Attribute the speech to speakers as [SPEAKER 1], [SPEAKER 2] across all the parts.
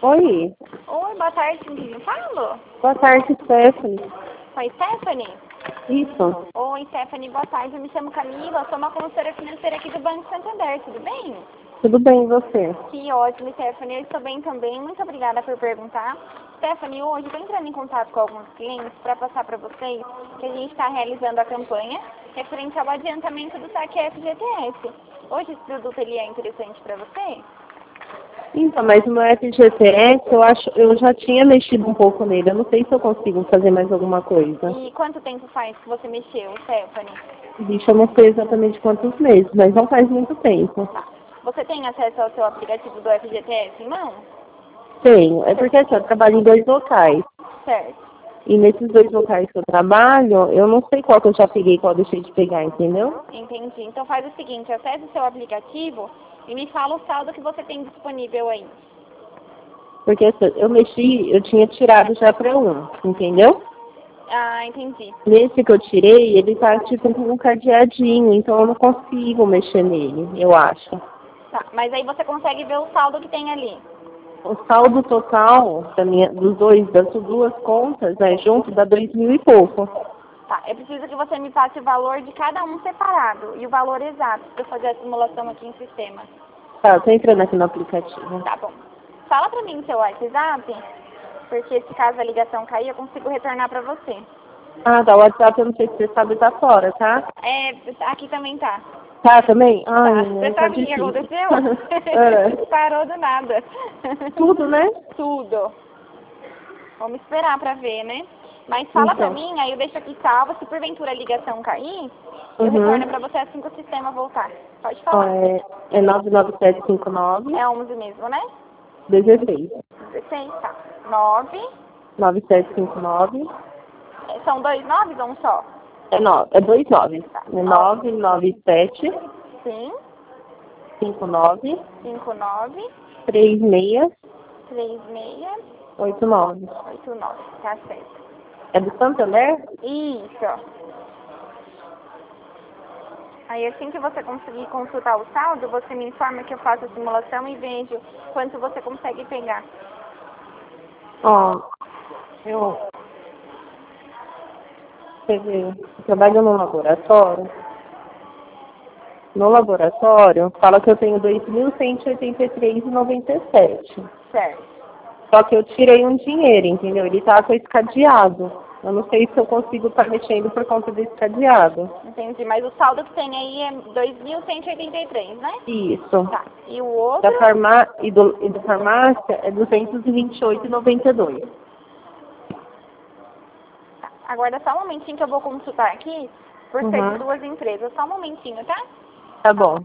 [SPEAKER 1] Oi.
[SPEAKER 2] Oi, boa tarde, com quem eu falo?
[SPEAKER 1] Boa tarde, Stephanie.
[SPEAKER 2] Oi, Stephanie?
[SPEAKER 1] Isso.
[SPEAKER 2] Oi, Stephanie, boa tarde. Eu me chamo Camila, sou uma consultora financeira aqui do Banco Santander, tudo bem?
[SPEAKER 1] Tudo bem, e você?
[SPEAKER 2] Que ótimo, Stephanie. Eu estou bem também. Muito obrigada por perguntar. Stephanie, hoje estou entrando em contato com alguns clientes para passar para vocês que a gente está realizando a campanha referente ao adiantamento do saque FGTS. Hoje esse produto ele é interessante para você?
[SPEAKER 1] Então, mas no FGTS eu já tinha mexido um pouco nele. Eu não sei se eu consigo fazer mais alguma coisa.
[SPEAKER 2] E quanto tempo faz que você mexeu, Stephanie?
[SPEAKER 1] Bicho, eu não sei exatamente quantos meses, mas não faz muito tempo.
[SPEAKER 2] Tá. Você tem acesso ao seu aplicativo do FGTS em mão?
[SPEAKER 1] Tenho. É porque assim, eu trabalho em 2 locais.
[SPEAKER 2] Certo.
[SPEAKER 1] E nesses 2 locais que eu trabalho, eu não sei qual que eu já peguei e qual eu deixei de pegar, entendeu?
[SPEAKER 2] Entendi. Então faz o seguinte, acesse o seu aplicativo e me fala o saldo que você tem disponível aí.
[SPEAKER 1] Porque assim, eu tinha tirado já para um, entendeu?
[SPEAKER 2] Ah, entendi.
[SPEAKER 1] Nesse que eu tirei, ele tá tipo com um cadeadinho, então eu não consigo mexer nele, eu acho.
[SPEAKER 2] Tá, mas aí você consegue ver o saldo que tem ali.
[SPEAKER 1] O saldo total das 2 contas, né, junto, dá 2.000 e pouco.
[SPEAKER 2] Tá, eu preciso que você me passe o valor de cada um separado e o valor exato para eu fazer a simulação aqui em sistema.
[SPEAKER 1] Tá, tô entrando aqui no aplicativo.
[SPEAKER 2] Tá bom. Fala pra mim o seu WhatsApp, porque se caso a ligação cair, eu consigo retornar pra você.
[SPEAKER 1] Ah, tá, o WhatsApp eu não sei se você sabe, tá fora, tá?
[SPEAKER 2] É, aqui também tá.
[SPEAKER 1] Tá, também?
[SPEAKER 2] Tá.
[SPEAKER 1] Ai,
[SPEAKER 2] Você
[SPEAKER 1] tá
[SPEAKER 2] sabe o que
[SPEAKER 1] difícil.
[SPEAKER 2] aconteceu?
[SPEAKER 1] É.
[SPEAKER 2] Parou do nada.
[SPEAKER 1] Tudo, né?
[SPEAKER 2] Tudo. Vamos esperar pra ver, né? Mas fala pra
[SPEAKER 1] Então.
[SPEAKER 2] mim, aí eu deixo aqui salvo. Se porventura a ligação cair, eu
[SPEAKER 1] Uhum.
[SPEAKER 2] retorno pra você assim que o sistema voltar. Pode
[SPEAKER 1] Ó,
[SPEAKER 2] falar.
[SPEAKER 1] é 99759
[SPEAKER 2] É 11 mesmo, né?
[SPEAKER 1] 16.
[SPEAKER 2] 16, tá. 9.
[SPEAKER 1] 9759.
[SPEAKER 2] São 2 9 ou um só?
[SPEAKER 1] É 29.
[SPEAKER 2] Tá.
[SPEAKER 1] É 997
[SPEAKER 2] Sim.
[SPEAKER 1] 59
[SPEAKER 2] 59
[SPEAKER 1] 36
[SPEAKER 2] 36
[SPEAKER 1] 89.
[SPEAKER 2] 89. Tá certo.
[SPEAKER 1] É do Santander?
[SPEAKER 2] Isso. Aí assim que você conseguir consultar o saldo, você me informa que eu faço a simulação e vejo quanto você consegue pegar.
[SPEAKER 1] Ó, eu trabalho no laboratório. No laboratório, fala que eu tenho 2.183,97.
[SPEAKER 2] Certo.
[SPEAKER 1] Só que eu tirei um dinheiro, entendeu? Ele tá com esse cadeado. Eu não sei se eu consigo estar mexendo por conta desse cadeado.
[SPEAKER 2] Entendi. Mas o saldo que tem aí é 2.183, né?
[SPEAKER 1] Isso.
[SPEAKER 2] Tá. E o outro?
[SPEAKER 1] E do farmácia é 228,92.
[SPEAKER 2] Tá. Aguarda só um momentinho que eu vou consultar aqui por ser de 2 empresas. Só um momentinho, tá?
[SPEAKER 1] Tá bom.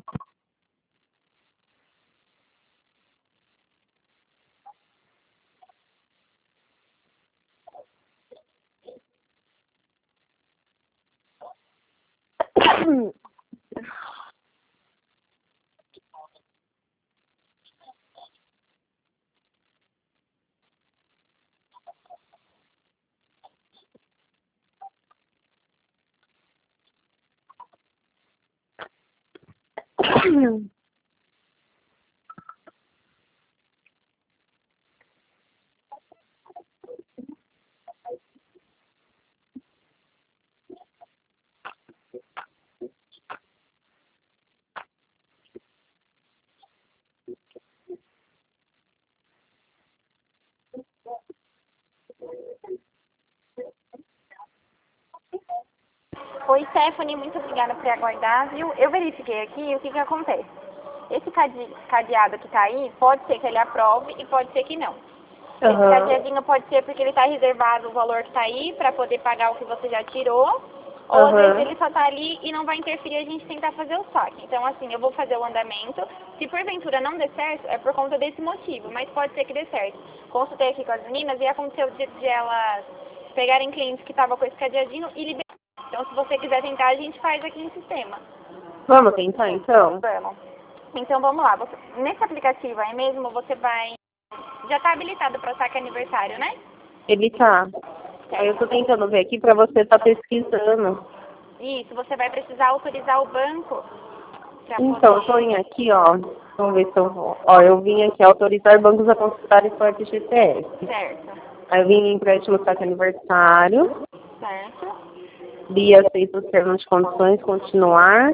[SPEAKER 2] Oi, Stephanie, muito obrigada por aguardar, viu? Eu verifiquei aqui o que acontece. Esse cadeado que tá aí, pode ser que ele aprove e pode ser que não. Esse cadeadinho pode ser porque ele está reservado o valor que tá aí para poder pagar o que você já tirou. Ou às vezes ele só tá ali e não vai interferir a gente tentar fazer o saque. Então assim, eu vou fazer o andamento. Se porventura não der certo, é por conta desse motivo, mas pode ser que dê certo. Consultei aqui com as meninas e aconteceu de elas pegarem clientes que estavam com esse cadeadinho e liberar. Então se você quiser tentar, a gente faz aqui no sistema.
[SPEAKER 1] Vamos tentar então?
[SPEAKER 2] Vamos. Então vamos lá. Nesse aplicativo aí mesmo, você vai... Já está habilitado para saque aniversário, né?
[SPEAKER 1] Ele tá. Aí eu tô tentando ver aqui pra você estar pesquisando.
[SPEAKER 2] Isso, você vai precisar autorizar o banco
[SPEAKER 1] Então, eu tô indo aqui, ó. Vamos ver se eu vou. Ó, eu vim aqui autorizar bancos a consultarem seu FGTS.
[SPEAKER 2] Certo.
[SPEAKER 1] Aí eu vim em empréstimo saque aniversário.
[SPEAKER 2] Certo.
[SPEAKER 1] Bia aceita os termos de condições, continuar.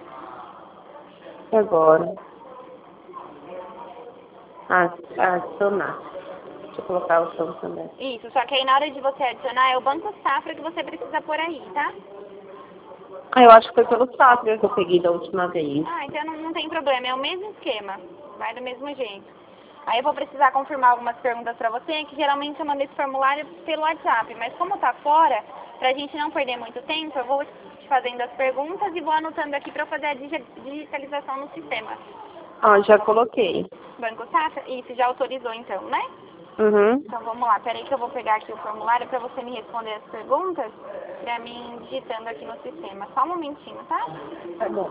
[SPEAKER 1] E agora? Adicionar. Deixa eu colocar o som também.
[SPEAKER 2] Isso, só que aí na hora de você adicionar é o Banco Safra que você precisa pôr aí, tá?
[SPEAKER 1] Ah, eu acho que foi pelo Safra que eu peguei da última vez.
[SPEAKER 2] Ah, então não tem problema, é o mesmo esquema. Vai do mesmo jeito. Aí eu vou precisar confirmar algumas perguntas pra você, que geralmente eu mando esse formulário pelo WhatsApp, mas como tá fora, pra gente não perder muito tempo, eu vou te fazendo as perguntas e vou anotando aqui pra fazer a digitalização no sistema.
[SPEAKER 1] Ah, já coloquei.
[SPEAKER 2] Banco Safra? Isso, já autorizou então, né?
[SPEAKER 1] Uhum.
[SPEAKER 2] Então vamos lá, peraí que eu vou pegar aqui o formulário pra você me responder as perguntas, pra mim digitando aqui no sistema. Só um momentinho, tá?
[SPEAKER 1] Tá bom.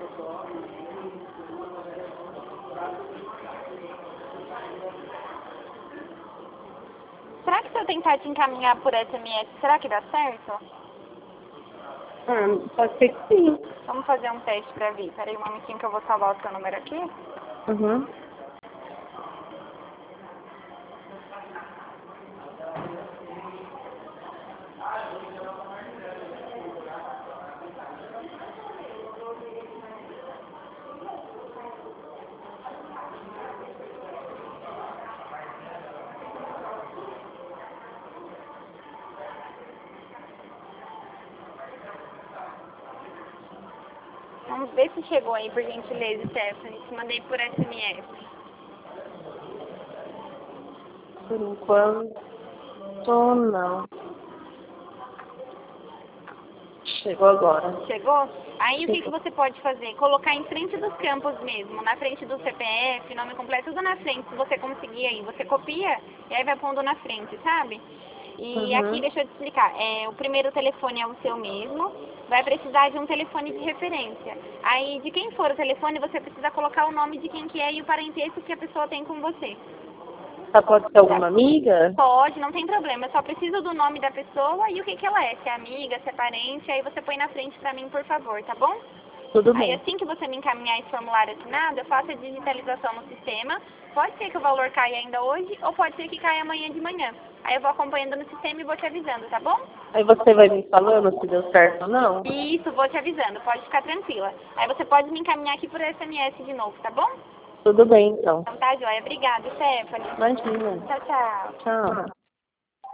[SPEAKER 2] Será que se eu tentar te encaminhar por SMS, será que dá certo?
[SPEAKER 1] Pode ser que sim.
[SPEAKER 2] Vamos fazer um teste pra ver. Peraí um momentinho que eu vou salvar o seu número aqui.
[SPEAKER 1] Uhum.
[SPEAKER 2] Vamos ver se chegou aí, por gentileza, Stephanie. Te mandei por SMS.
[SPEAKER 1] Por enquanto, não. Chegou agora.
[SPEAKER 2] Chegou? Aí o que
[SPEAKER 1] Chegou.
[SPEAKER 2] você pode fazer? Colocar em frente dos campos mesmo, na frente do CPF, nome completo, tudo na frente, se você conseguir aí. Você copia e aí vai pondo na frente, sabe? E aqui, deixa eu te explicar, o primeiro telefone é o seu mesmo, vai precisar de um telefone de referência. Aí, de quem for o telefone, você precisa colocar o nome de quem que é e o parentesco que a pessoa tem com você.
[SPEAKER 1] Pode ser alguma amiga?
[SPEAKER 2] Pode, não tem problema. Eu só preciso do nome da pessoa e o que que ela é. Se é amiga, se é parente, aí você põe na frente pra mim, por favor, tá bom?
[SPEAKER 1] Tudo
[SPEAKER 2] Aí
[SPEAKER 1] bem.
[SPEAKER 2] assim que você me encaminhar esse formulário assinado, eu faço a digitalização no sistema. Pode ser que o valor caia ainda hoje ou pode ser que caia amanhã de manhã. Aí eu vou acompanhando no sistema e vou te avisando, tá bom?
[SPEAKER 1] Aí você vai me falando se deu certo ou não?
[SPEAKER 2] Isso, vou te avisando. Pode ficar tranquila. Aí você pode me encaminhar aqui por SMS de novo, tá bom?
[SPEAKER 1] Tudo bem, então.
[SPEAKER 2] Então tá, joia. Obrigada, Stephanie.
[SPEAKER 1] Imagina.
[SPEAKER 2] Tchau, tchau.
[SPEAKER 1] Tchau.